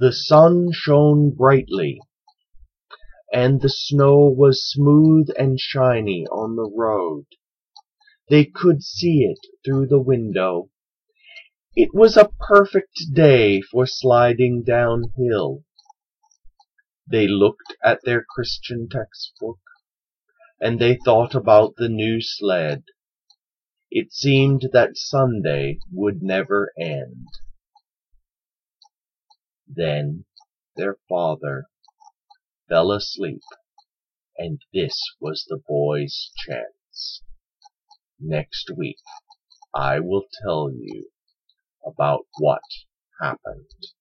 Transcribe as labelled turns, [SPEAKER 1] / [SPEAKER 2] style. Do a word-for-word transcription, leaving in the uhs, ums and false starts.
[SPEAKER 1] The sun shone brightly, and the snow was smooth and shiny on the road. They could see it through the window. It was a perfect day for sliding downhill. They looked at their Christian textbook, and they thought about the new sled. It seemed that Sunday would never end. Then their father fell asleep, and this was the boy's chance. Next week I will tell you about what happened.